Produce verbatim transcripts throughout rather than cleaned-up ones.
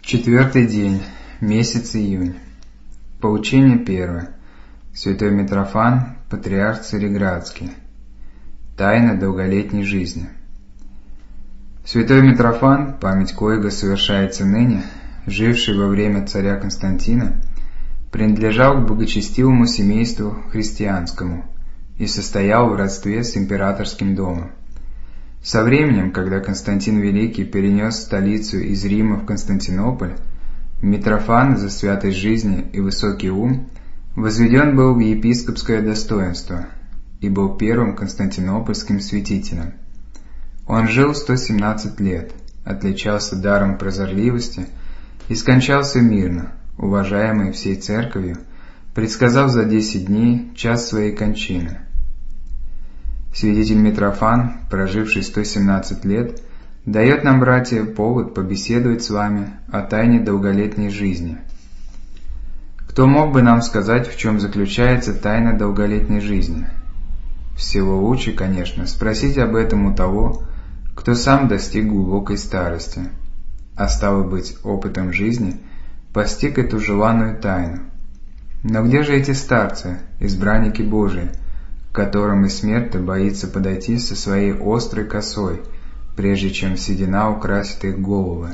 Четвертый день, месяц июнь. Поучение первое. Святой Митрофан, патриарх Цареградский. Тайна долголетней жизни. Святой Митрофан, память коего совершается ныне, живший во время царя Константина, принадлежал к благочестивому семейству христианскому и состоял в родстве с императорским домом. Со временем, когда Константин Великий перенес столицу из Рима в Константинополь, Митрофан за святость жизни и высокий ум возведен был в епископское достоинство и был первым константинопольским святителем. Он жил сто семнадцать лет, отличался даром прозорливости и скончался мирно, уважаемый всей церковью, предсказав за десять дней час своей кончины. Святитель Митрофан, проживший сто семнадцать лет, дает нам, братья, повод побеседовать с вами о тайне долголетней жизни. Кто мог бы нам сказать, в чем заключается тайна долголетней жизни? Всего лучше, конечно, спросить об этом у того, кто сам достиг глубокой старости, а стало быть, опытом жизни постиг эту желанную тайну. Но где же эти старцы, избранники Божии, к которым и смерть боится подойти со своей острой косой, прежде чем седина украсит их головы?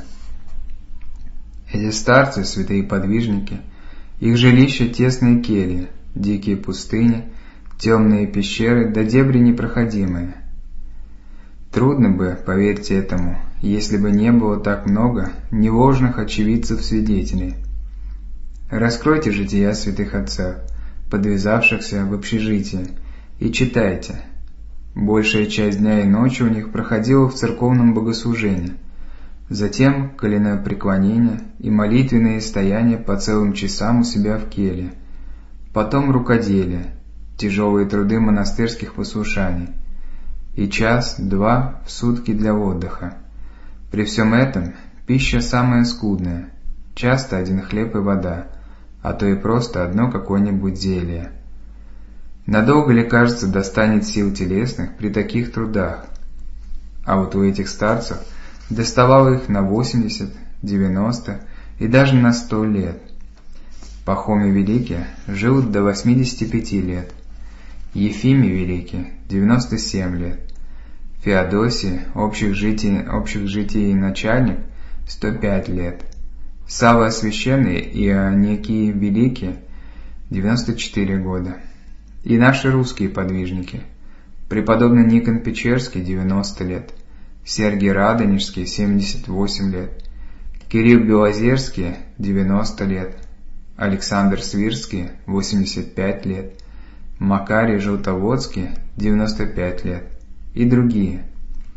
Эти старцы, святые подвижники, их жилища тесные кельи, дикие пустыни, темные пещеры да дебри непроходимые. Трудно бы, поверьте этому, если бы не было так много неложных очевидцев-свидетелей. Раскройте жития святых отцов, подвязавшихся в общежитии, и читайте. Большая часть дня и ночи у них проходила в церковном богослужении, затем коленное преклонение и молитвенные стояния по целым часам у себя в келье, потом рукоделие, тяжелые труды монастырских послушаний и час-два в сутки для отдыха. При всем этом пища самая скудная, часто один хлеб и вода, а то и просто одно какое-нибудь зелье. Надолго ли, кажется, достанет сил телесных при таких трудах? А вот у этих старцев доставало их на восемьдесят, девяносто и даже на сто лет. Пахомий Великий жил до восьмидесяти пяти лет, Ефимий Великий – девяносто семь лет, Феодосий, общих житий, общих житий начальник – сто пять лет, Савва Священный и Ионикий Великий – девяносто четыре года. И наши русские подвижники. Преподобный Никон Печерский – девяносто лет, Сергий Радонежский – семьдесят восемь лет, Кирилл Белозерский – девяносто лет, Александр Свирский – восемьдесят пять лет, Макарий Желтоводский – девяносто пять лет и другие.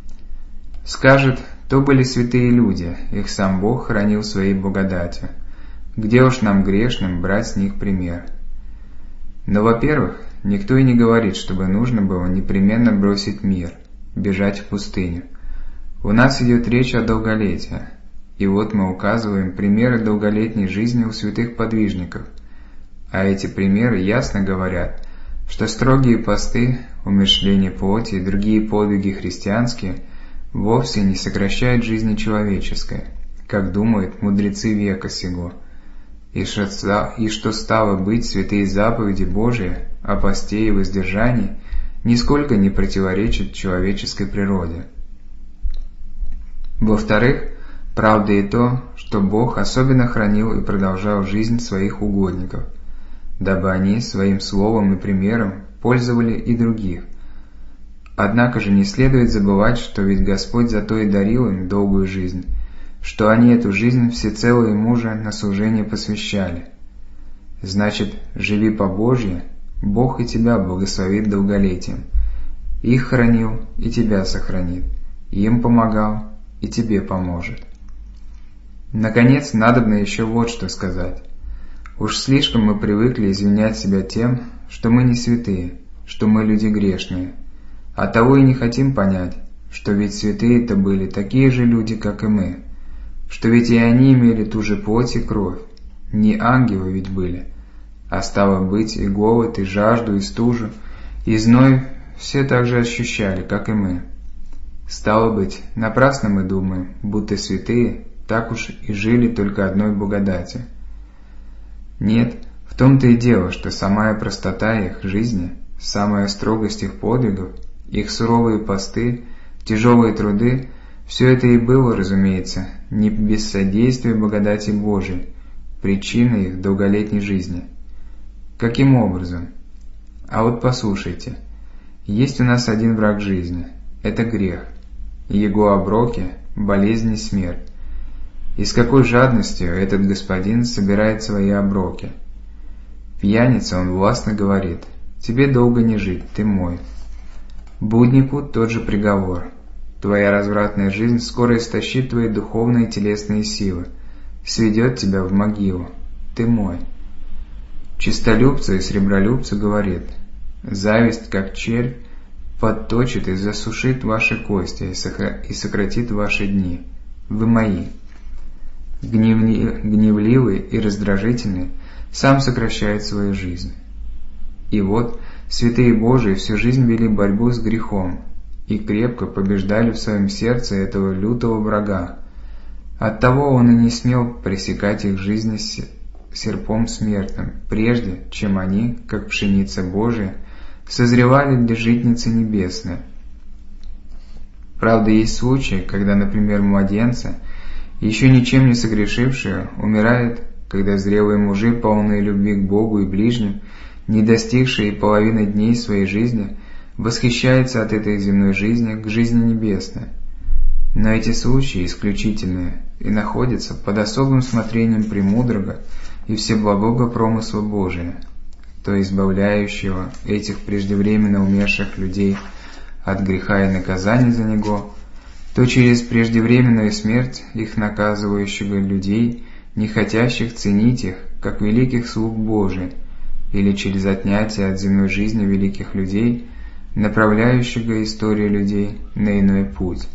Скажет, то были святые люди, их сам Бог хранил своей благодатью. Где уж нам грешным брать с них пример? Но, во-первых, никто и не говорит, чтобы нужно было непременно бросить мир, бежать в пустыню. У нас идет речь о долголетии, и вот мы указываем примеры долголетней жизни у святых подвижников, а эти примеры ясно говорят, что строгие посты, умерщвление плоти и другие подвиги христианские вовсе не сокращают жизни человеческой, как думают мудрецы века сего, и что, и что стало быть святые заповеди Божии о посте и воздержании нисколько не противоречат человеческой природе. Во-вторых, правда и то, что Бог особенно хранил и продолжал жизнь своих угодников, дабы они своим словом и примером пользовали и других. Однако же не следует забывать, что ведь Господь зато и дарил им долгую жизнь, что они эту жизнь всецело Ему же на служение посвящали. Значит, живи по-божьи, Бог и тебя благословит долголетием. Их хранил, и тебя сохранит, им помогал, и тебе поможет. Наконец, надобно еще вот что сказать. Уж слишком мы привыкли извинять себя тем, что мы не святые, что мы люди грешные, а того и не хотим понять, что ведь святые-то были такие же люди, как и мы, что ведь и они имели ту же плоть и кровь, не ангелы ведь были, а стало быть и голод, и жажду, и стужу, и зной все так же ощущали, как и мы. Стало быть, напрасно мы думаем, будто святые, так уж и жили только одной благодатью. Нет, в том-то и дело, что самая простота их жизни, самая строгость их подвигов, их суровые посты, тяжелые труды – все это и было, разумеется, не без содействия благодати Божией, причиной их долголетней жизни. Каким образом? А вот послушайте, есть у нас один враг жизни – это грех, и его оброки – болезнь и смерть. И с какой жадностью этот господин собирает свои оброки. Пьяница он властно говорит: «Тебе долго не жить, ты мой». Блуднику тот же приговор: «Твоя развратная жизнь скоро истощит твои духовные и телесные силы, сведет тебя в могилу, ты мой». Чистолюбцу и сребролюбцу говорит: «Зависть, как червь, подточит и засушит ваши кости и сократит ваши дни, вы мои». Гневливый и раздражительный сам сокращает свою жизнь. И вот святые Божии всю жизнь вели борьбу с грехом и крепко побеждали в своем сердце этого лютого врага. Оттого он и не смел пресекать их жизни серпом смертным, прежде чем они, как пшеница Божия, созревали для житницы небесной. Правда, есть случаи, когда, например, младенцы, еще ничем не согрешившие, умирают, когда зрелые мужи, полные любви к Богу и ближним, не достигшие и половины дней своей жизни, восхищаются от этой земной жизни к жизни небесной. Но эти случаи исключительные и находятся под особым смотрением премудрого и всеблагого промысла Божия, то избавляющего этих преждевременно умерших людей от греха и наказания за него, то через преждевременную смерть их наказывающего людей, не хотящих ценить их, как великих слуг Божий, или через отнятие от земной жизни великих людей, направляющего историю людей на иной путь.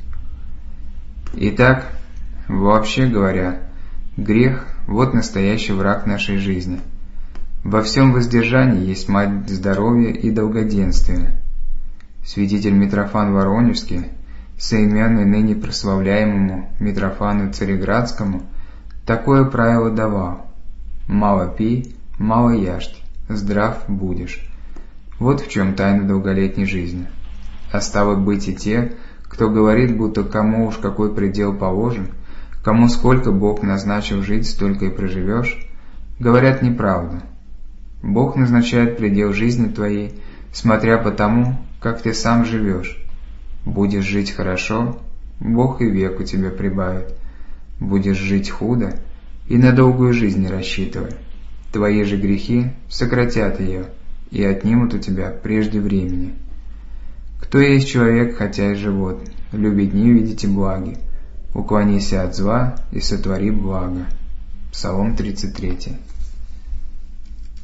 Итак, вообще говоря, грех – вот настоящий враг нашей жизни. Во всем воздержании есть мать здоровья и долгоденствия. Святитель Митрофан Воронежский, соименный ныне прославляемому Митрофану Цареградскому, такое правило давал: «Мало пей, мало ешь, здрав будешь». Вот в чем тайна долголетней жизни. А стало быть и те, кто говорит, будто кому уж какой предел положен, кому сколько Бог назначил жить, столько и проживешь, говорят неправду. Бог назначает предел жизни твоей, смотря по тому, как ты сам живешь. Будешь жить хорошо, Бог и веку тебе прибавит. Будешь жить худо, и на долгую жизнь не рассчитывай. Твои же грехи сократят ее и отнимут у тебя прежде времени. Кто есть человек, хотя и живот, люби дни видите благи, уклонися от зла и сотвори благо. Псалом тридцать три.